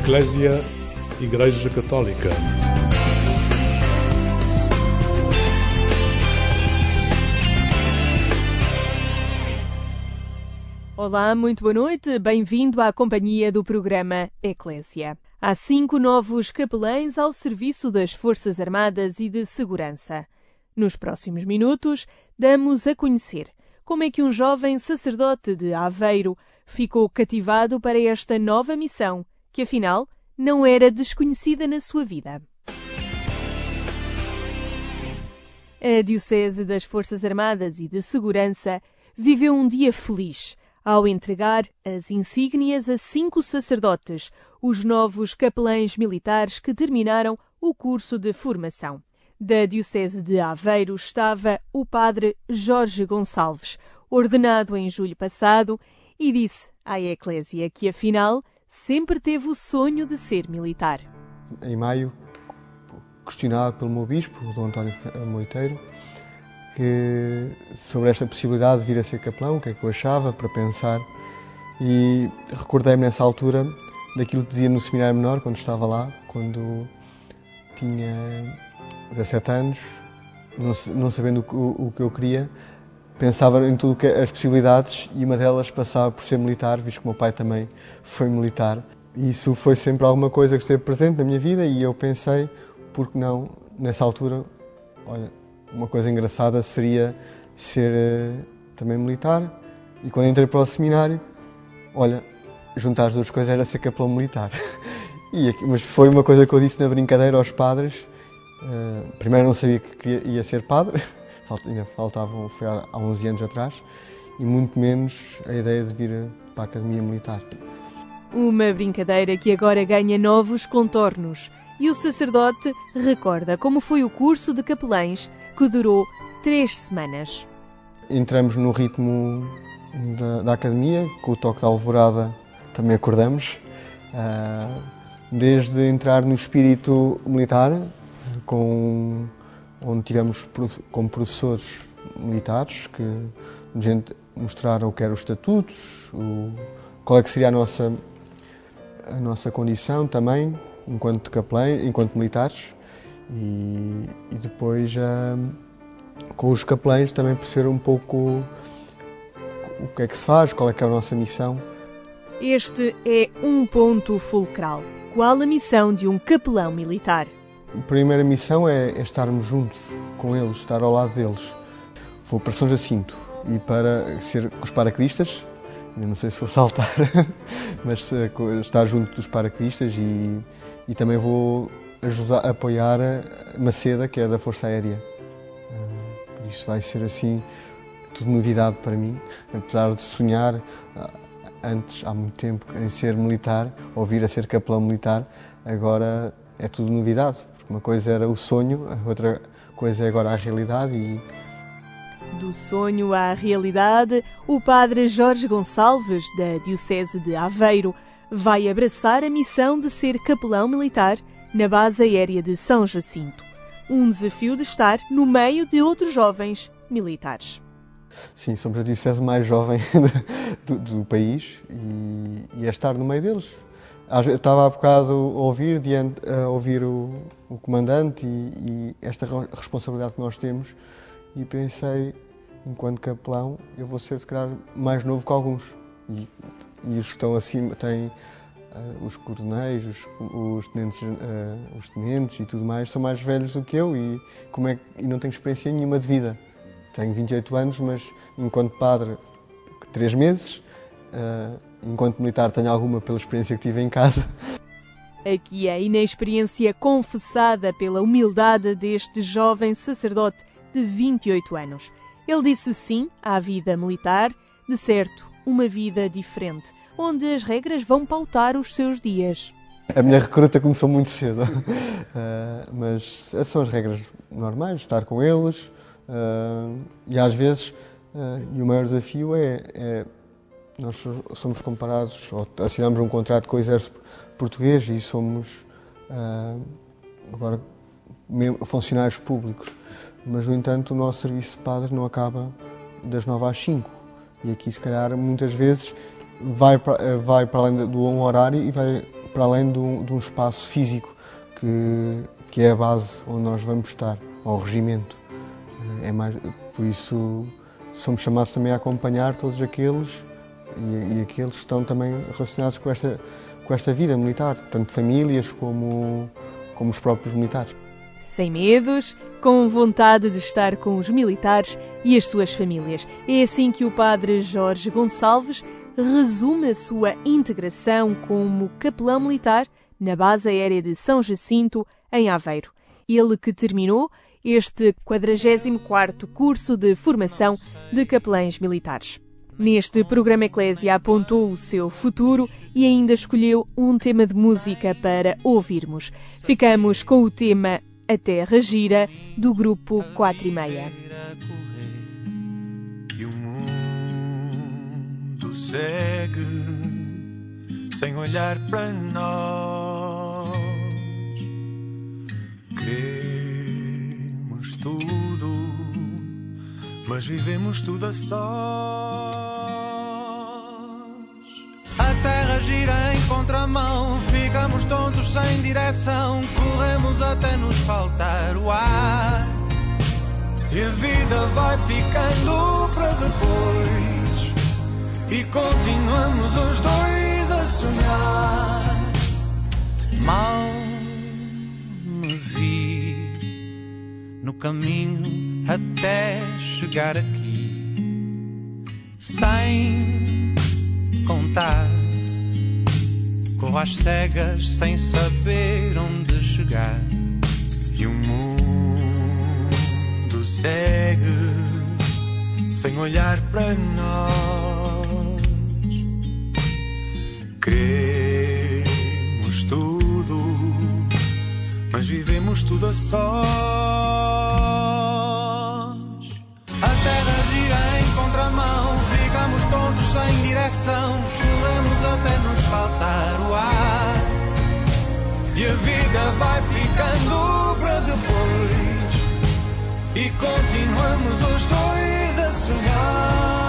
Eclésia, Igreja Católica. Olá, muito boa noite. Bem-vindo à companhia do programa Eclésia. Há 5 novos capelães ao serviço das Forças Armadas e de Segurança. Nos próximos minutos, damos a conhecer como é que um jovem sacerdote de Aveiro ficou cativado para esta nova missão, que afinal não era desconhecida na sua vida. A Diocese das Forças Armadas e de Segurança viveu um dia feliz ao entregar as insígnias a 5 sacerdotes, os novos capelães militares que terminaram o curso de formação. Da Diocese de Aveiro estava o padre Jorge Gonçalves, ordenado em julho passado, e disse à Eclésia que, afinal, sempre teve o sonho de ser militar. Em maio, questionado pelo meu bispo, o Dom António Moiteiro, sobre esta possibilidade de vir a ser capelão, o que é que eu achava, para pensar, e recordei-me nessa altura daquilo que dizia no seminário menor, quando estava lá, quando tinha 17 anos, não sabendo o que eu queria, pensava em tudo as possibilidades e uma delas passava por ser militar, visto que o meu pai também foi militar. E isso foi sempre alguma coisa que esteve presente na minha vida e eu pensei, por que não, nessa altura, olha, uma coisa engraçada seria ser também militar. E quando entrei para o seminário, olha, juntar as duas coisas era ser capelão militar. Mas foi uma coisa que eu disse na brincadeira aos padres. Primeiro não sabia que ia ser padre, ainda faltavam, foi há 11 anos atrás, e muito menos a ideia de vir para a Academia Militar. Uma brincadeira que agora ganha novos contornos, e o sacerdote recorda como foi o curso de capelães, que durou 3 semanas. Entramos no ritmo da Academia, com o toque da alvorada também acordamos, desde entrar no espírito militar, onde tivemos como professores militares que nos mostraram o que eram os estatutos, qual é que seria a nossa condição também, enquanto capelães, enquanto militares, e depois com os capelães também perceber um pouco o que é que se faz, qual é que é a nossa missão. Este é um ponto fulcral. Qual a missão de um capelão militar? A primeira missão é estarmos juntos com eles, estar ao lado deles. Vou para São Jacinto e para ser com os paraquedistas, eu não sei se vou saltar, mas estar junto dos paraquedistas e também vou apoiar a Maceda, que é da Força Aérea. Isso vai ser assim, tudo novidade para mim, apesar de sonhar antes, há muito tempo, em ser militar, ou vir a ser capelão militar, agora é tudo novidade. Uma coisa era o sonho, a outra coisa é agora a realidade. Do sonho à realidade, o padre Jorge Gonçalves, da Diocese de Aveiro, vai abraçar a missão de ser capelão militar na base aérea de São Jacinto. Um desafio de estar no meio de outros jovens militares. Sim, somos a Diocese mais jovem do país e é estar no meio deles. Eu estava há bocado a ouvir o comandante e esta responsabilidade que nós temos e pensei, enquanto capelão, eu vou ser, se calhar, mais novo que alguns. E os que estão acima têm os coronéis, os tenentes e tudo mais, são mais velhos do que eu e não tenho experiência nenhuma de vida. Tenho 28 anos, mas enquanto padre, 3 meses. Enquanto militar tenho alguma pela experiência que tive em casa. Aqui a inexperiência confessada pela humildade deste jovem sacerdote de 28 anos. Ele disse sim à vida militar, de certo, uma vida diferente, onde as regras vão pautar os seus dias. A minha recruta começou muito cedo, mas essas são as regras normais, estar com eles, e às vezes, e o maior desafio é nós somos comparados, ou assinamos um contrato com o Exército Português e somos agora funcionários públicos, mas no entanto o nosso serviço de padre não acaba das 9 às 5 e aqui se calhar muitas vezes vai para além do horário e vai para além de um espaço físico que é a base onde nós vamos estar, ao regimento. Por isso somos chamados também a acompanhar todos aqueles e aqueles que estão também relacionados com esta vida militar, tanto famílias como os próprios militares. Sem medos, com vontade de estar com os militares e as suas famílias. É assim que o padre Jorge Gonçalves resume a sua integração como capelão militar na base aérea de São Jacinto, em Aveiro. Ele que terminou este 44º curso de formação de capelães militares. Neste programa Eclésia apontou o seu futuro e ainda escolheu um tema de música para ouvirmos. Ficamos com o tema A Terra Gira, do grupo 4 e Meia. E o mundo segue sem olhar para nós. Queremos tudo, mas vivemos tudo a sós. A terra gira em contramão, ficamos tontos sem direção, corremos até nos faltar o ar. E a vida vai ficando para depois, e continuamos os dois a sonhar. Mal me vi no caminho até chegar aqui, sem contar, corro às cegas sem saber onde chegar. E o mundo segue sem olhar para nós. Queremos tudo, mas vivemos tudo a sós. A terra gira em contramão, ficamos todos sem direção, corremos até nos faltar o ar. E a vida vai ficando para depois, e continuamos os dois a sonhar.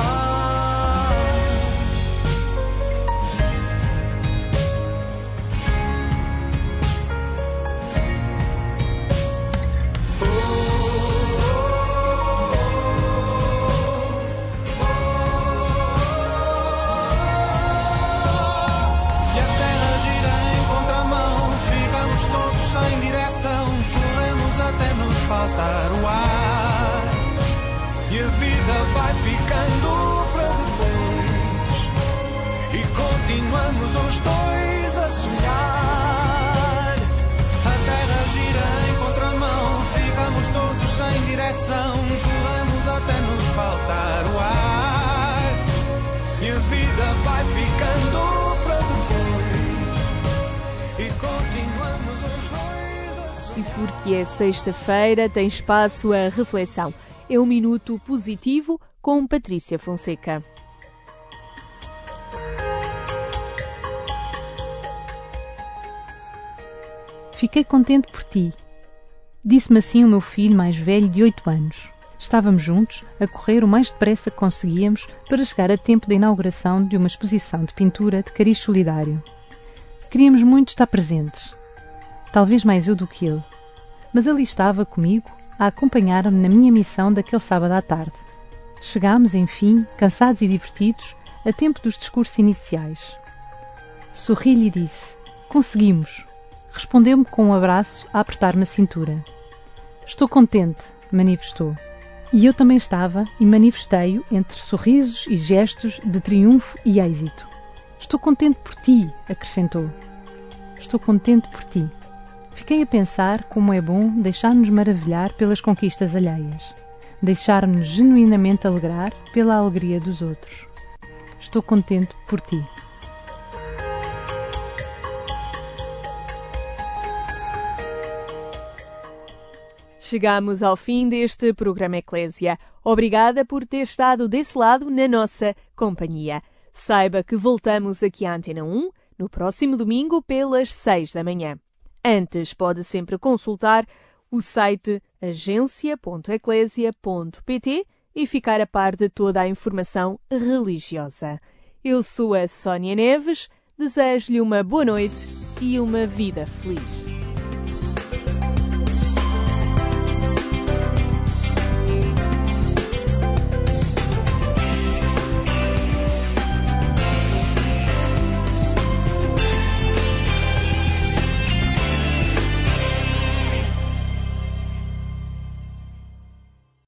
Faltar o ar, e a vida vai ficando para depois, e continuamos os dois a sonhar. A terra gira em contramão, ficamos todos sem direção, corremos até nos faltar o ar, e a vida vai ficando para depois, e continuamos os dois. E porque é sexta-feira, tem espaço a reflexão. É um Minuto Positivo com Patrícia Fonseca. Fiquei contente por ti. Disse-me assim o meu filho mais velho de 8 anos. Estávamos juntos, a correr o mais depressa que conseguíamos para chegar a tempo da inauguração de uma exposição de pintura de cariz solidário. Queríamos muito estar presentes. Talvez mais eu do que ele. Mas ele estava comigo a acompanhar-me na minha missão daquele sábado à tarde. Chegámos, enfim, cansados e divertidos, a tempo dos discursos iniciais. Sorri-lhe e disse: "Conseguimos!" Respondeu-me com um abraço a apertar-me a cintura. "Estou contente", manifestou. E eu também estava e manifestei-o entre sorrisos e gestos de triunfo e êxito. "Estou contente por ti", acrescentou. "Estou contente por ti." Fiquei a pensar como é bom deixar-nos maravilhar pelas conquistas alheias, deixar-nos genuinamente alegrar pela alegria dos outros. Estou contente por ti. Chegamos ao fim deste programa Eclésia. Obrigada por ter estado desse lado na nossa companhia. Saiba que voltamos aqui à Antena 1 no próximo domingo pelas 6 da manhã. Antes, pode sempre consultar o site agência.eclesia.pt e ficar a par de toda a informação religiosa. Eu sou a Sónia Neves, Desejo-lhe uma boa noite e uma vida feliz.